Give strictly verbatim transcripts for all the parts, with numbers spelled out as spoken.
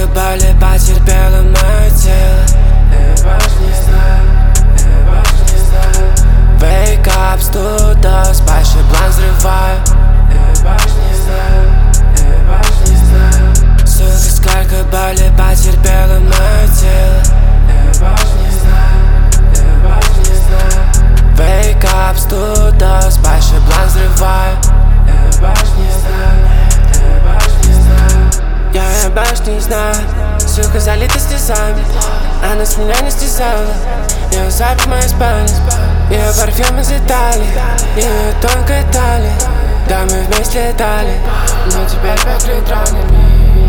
сколько боли потерпело мое тело. Я больше не знаю, я больше не знаю. Wake up, студос, большой план взрываю. Я больше не знаю, я больше не знаю. Сука, сколько боли потерпело мое тело. Я больше не знаю, я больше не знаю. Wake up, студос, большой план взрываю. Я больше не знаю, я больше не знаю. Я, я больше не знаю. Сука залита слезами, она с меня не стесала. Ее запах в моей спальне, ее парфюм из Италии, ее тонкая талия. Да, мы вместе летали, но теперь покрыт ранами.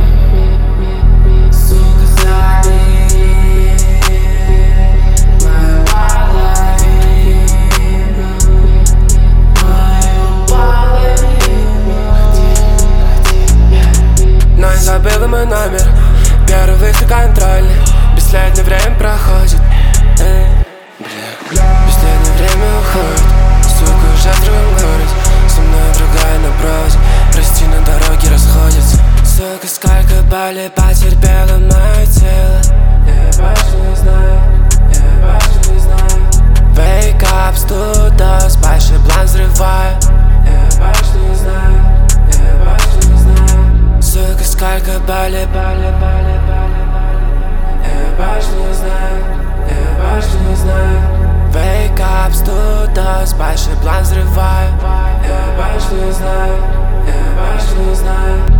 Сука залит мою половину. Но я забыла мой номер, первый выход контрольный. Бесследно время проходит, э, бля. Бесследно время уходит, сука, уже в другом городе. Со мной другая на броде, прости, на дороге расходятся. Сука, сколько боли потерпело мое тело. Я больше не знаю, я больше не знаю. Wake up, студос, большой план взрываю. Я больше не знаю, я больше не знаю. Сука, сколько боли, боли, боли, боли. Я больше не знаю, я больше не знаю. Wake up, студос, большой план взрываю. Я больше не знаю, я больше не знаю.